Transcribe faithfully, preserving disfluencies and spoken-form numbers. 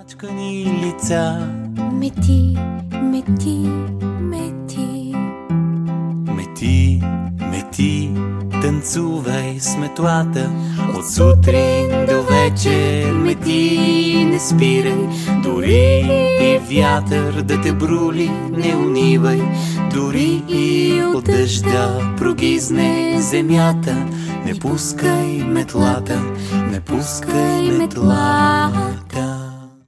Чкани лица. Мети, мети, мети. Мети, мети, танцувай с метлата. От сутрин до вечер мети, не спирай. Дори и вятър да те брули, не унивай. Дори и от дъжда прогизне земята, не пускай метлата, не пускай метлата.